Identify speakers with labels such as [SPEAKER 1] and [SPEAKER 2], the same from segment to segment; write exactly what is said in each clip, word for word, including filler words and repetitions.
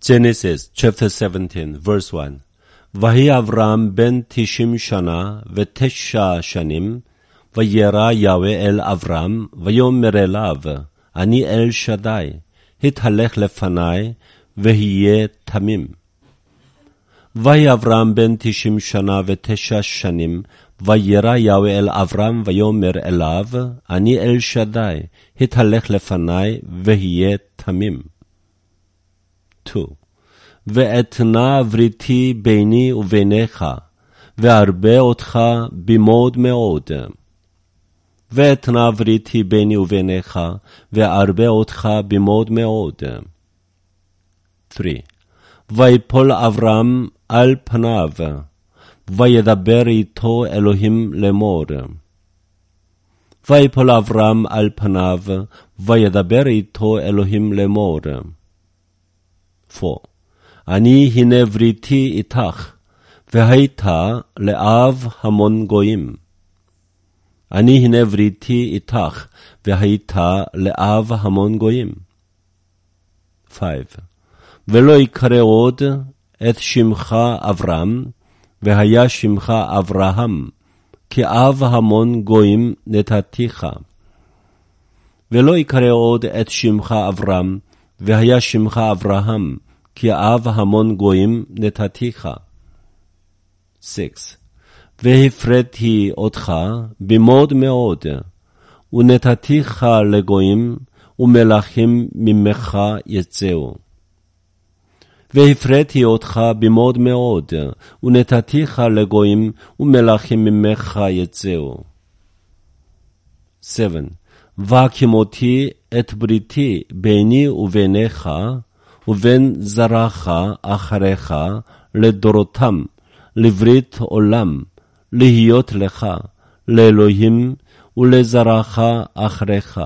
[SPEAKER 1] Genesis chapter seventeen verse one. ויהי אברהם בן תשעים שנה ותשע שנים, וירא יהוה אל אברהם, ויאמר אליו, אני אל שדי, התהלך לפני, והיה תמים. ויהי אברהם בן תשעים שנה ותשע שנים, וירא יהוה אל אברהם, ויאמר אליו, אני אל שדי, התהלך לפני, והיה תמים. two. ואתנה בריתי ביני וביניך, וארבה אותך במאוד מאוד. ואתנה בריתי ביני וביניך, וארבה אותך במאוד מאוד. three. ויפול אברהם על פניו, וידבר איתו אלוהים לאמור. ויפול אברהם על פניו, וידבר איתו אלוהים לאמור. four. אני הנה בריתי איתך, והיית לאב המון גויים. אני הנה בריתי איתך, והיית לאב המון גויים. five. ולא יקרא עוד את שמך אברהם, והיה שמך אברהם, כי אב המון גויים נתתיך. ולא יקרא עוד את שמך אברהם, והיה שמך אברהם, כי אב המון גויים נתתיך. six. והפרדתי אותך במאוד מאוד, ונתתיך לגויים, ומלכים ממך יצאו. והפרדתי אותך במאוד מאוד, ונתתיך לגויים, ומלכים ממך יצאו. seven. והקימותי את בריתי ביני וביניך, ובין זרעך אחריך לדורותם, לברית עולם, להיות לך, לאלוהים ולזרעך אחריך.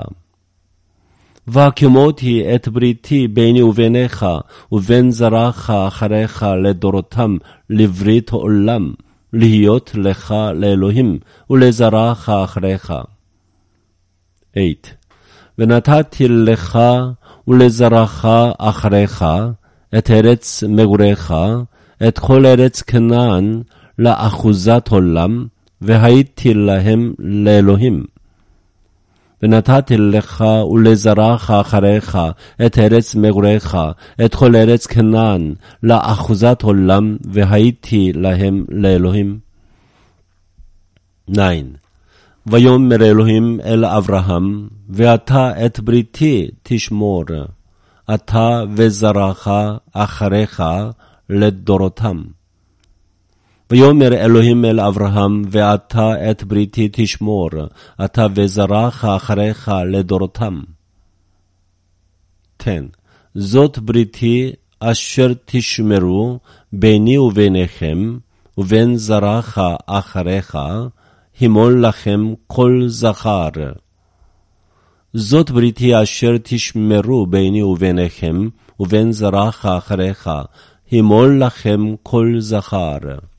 [SPEAKER 1] והקימותי את בריתי ביני וביניך, ובין זרעך אחריך לדורותם, לברית עולם, להיות לך, לאלוהים ולזרעך אחריך. eight. ונתתי לך ולזרעך אחריך את ארץ מגוריך, את כל ארץ כנען לאחוזת עולם, והייתי להם לאלוהים. ונתתי לך ולזרעך אחריך את ארץ מגוריך, את כל ארץ כנען לאחוזת עולם, והייתי להם לאלוהים. nine. ויאמר אלוהים אל אברהם, ואתה את בריתי תשמור, אתה וזרעך אחריך לדורותם. ויאמר אלוהים אל אברהם, ואתה את בריתי תשמור, אתה וזרעך אחריך לדורותם. ten. זאת בריתי אשר תשמרו ביני וביניכם, ובין זרעך אחריך, הימול לכם כל זכר. זאת בריתי אשר תשמרו ביני וביניכם, ובין זרעך אחריך, הימול לכם כל זכר.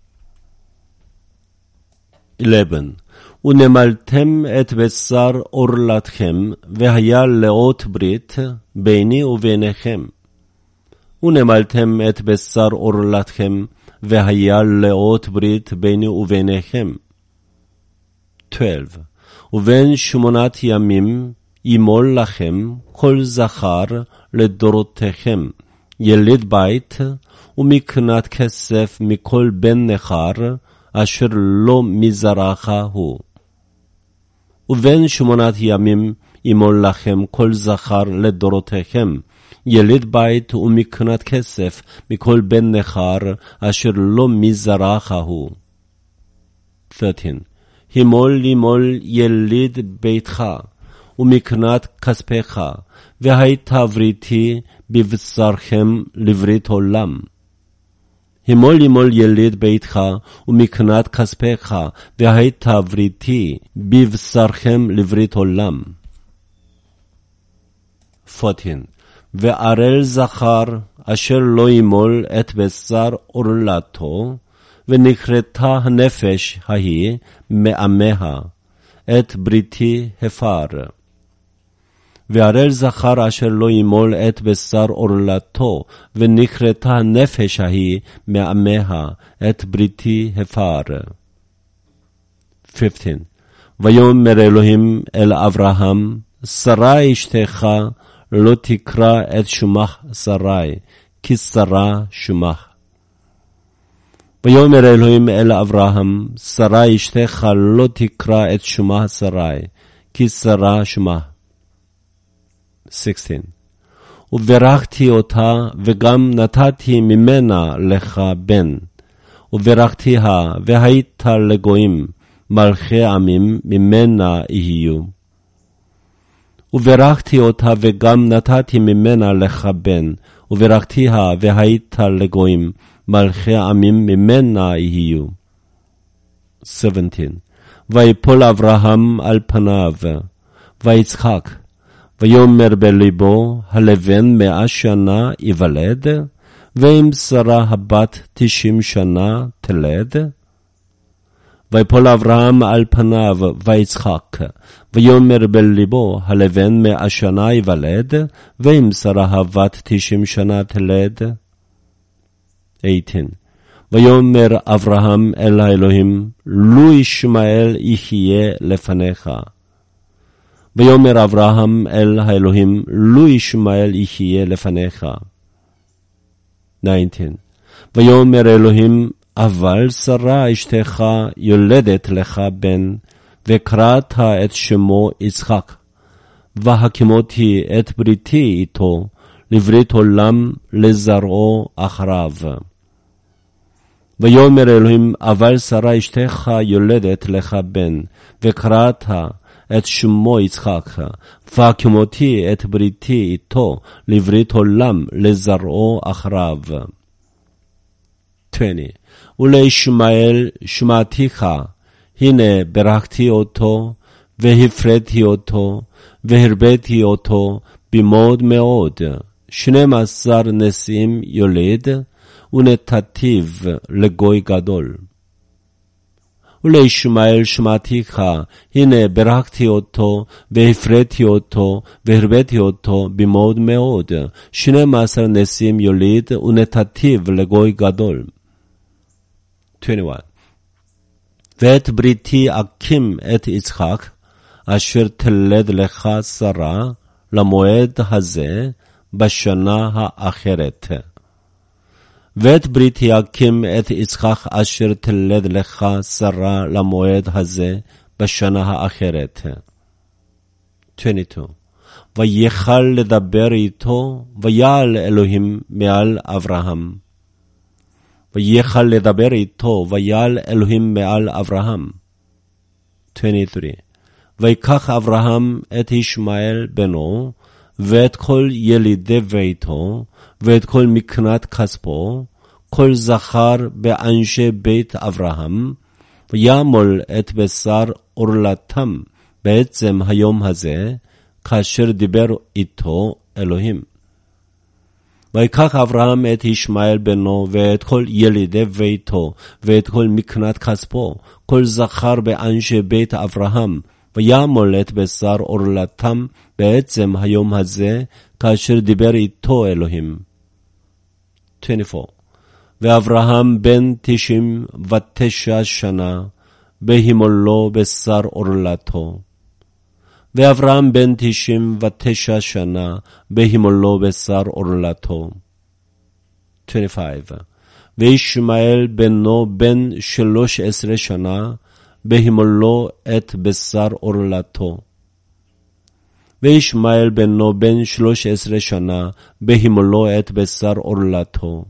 [SPEAKER 1] eleven. ונמלתם את בשר עורלתכם, והיה לאות ברית ביני וביניכם. ונמלתם את בשר עורלתכם, והיה לאות ברית ביני וביניכם. twelve. ובין שמונת ימים ימול לכם כל זכר לדורותיכם, יליד בית, ומקנת כסף מכל בן נכר, אשר לא מזרעך הוא. ובין שמונת ימים ימול לכם כל זכר לדורותיכם, יליד בית ומקנת כסף מכל בן נכר, אשר לא מזרעך הוא. thirteen. הימול ימול יליד ביתך, ומקנת כספך, והייתה בריתי בבשרכם לברית עולם. הימול ימול יליד ביתך, ומקנת כספך, והייתה בריתי בבשרכם לברית עולם. fourteen. וערל זכר אשר לא ימול את בשר עורלתו, ונכרתה הנפש ההיא מעמיה, את בריתי הפר. וערל זכר אשר לא ימול את בשר עורלתו, ונכרתה הנפש ההיא מעמיה, את בריתי הפר. חמש עשרה. ויאמר אלוהים אל אברהם, שרה אשתך לא תקרא את שמך שרי, כי שרה שמך. ויאמר אלוהים אל אברהם, שרה אשתך לא תקרא את שמה שרי, כי שרה שמה. שש עשרה. וברכתי אותה, וגם נתתי ממנה לך בן. וברכתיה, והיית לגויים, מלכי עמים ממנה יהיו. וברכתי אותה, וגם נתתי ממנה לך בן. וברכתיה, והיית לגויים, מלכי עמים ממנה יהיו. שבע עשרה. ויפול אברהם על פניו, ויצחק, ויאמר בליבו, הלבן מאה שנה יוולד, ואם שרה הבת תשעים שנה תלד. ויפול אברהם על פניו, ויצחק, ויאמר בליבו, הלבן מאה שנה יוולד, ואם שרה הבת תשעים שנה תלד. שמונה עשרה. ויאמר אברהם אל האלוהים, לו ישמעאל יחיה לפניך. ויאמר אברהם אל האלוהים, לו ישמעאל יחיה לפניך. תשע עשרה. ויאמר אלוהים, אבל שרה אשתך יולדת לך בן, וקראת את שמו יצחק, והקימותי את בריתי איתו, לברית עולם לזרעו אחריו. ויאמר אלוהים, אבל שרה אשתך יולדת לך בן, וקראת את שמו יצחק, והקימותי את בריתי איתו, לברית עולם לזרעו אחריו. עשרים. ולישמעאל שמעתיך, הנה ברכתי אותו, והפרדתי אותו, והרביתי אותו במאוד מאוד, שנים עשר נשיאים יוליד, ונתתיו לגוי גדול. ולישמעאל שמעתיך, הנה ברכתי אותו, והפרדתי אותו, והרביתי אותו במאוד מאוד, שנים עשר נשיאים יוליד, ונתתיו לגוי גדול. עשרים ואחת. ואת בריתי אקים את יצחק, אשר תלד לך שרה, למועד הזה, בשנה האחרת. ואת בריתי אקים את יצחק, אשר תלד לך שרה, למועד הזה, בשנה האחרת. עשרים ושתיים. ויכל לדבר איתו, ויעל אלוהים מעל אברהם. ויכל לדבר איתו, ויעל אלוהים מעל אברהם. עשרים ושלוש. ויקח אברהם את ישמעאל בנו, ואת כל ילידי ביתו, ואת כל מקנת כספו, כל זכר באנשי בית אברהם, וימול את בשר עורלתם בעצם היום הזה, כאשר דיבר איתו אלוהים. ויקח אברהם את ישמעאל בנו, ואת כל ילידי ביתו, ואת כל מקנת כספו, כל זכר באנשי בית אברהם, וימול את בשר עורלתם בעצם היום הזה, כאשר דיבר איתו אלוהים. עשרים וארבע. ואברהם בן תשעים ותשע שנה, בהימולו בשר עורלתו. ואברהם בן תשעים ותשע שנה, בהימולו בשר עורלתו. עשרים וחמש. וישמעאל בנו בן שלוש עשרה שנה, בהימולו את בשר עורלתו. וישמעאל בנו בן שלוש עשרה שנה, בהימולו את בשר עורלתו.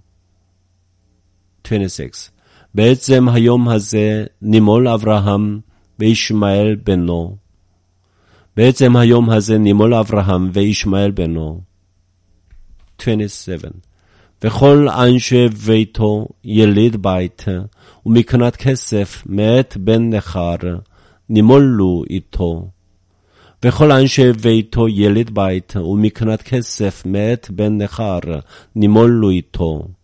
[SPEAKER 1] עשרים ושש. בעצם היום הזה נימול אברהם וישמעאל בנו. בעצם היום הזה נימול אברהם וישמעאל בנו. עשרים ושבע. וכל אנשי ביתו יליד בית, ומקנת כסף מאת בן נכר, נימולו איתו. וכל אנשי ביתו יליד בית, ומקנת כסף מאת בן נכר, נימולו איתו.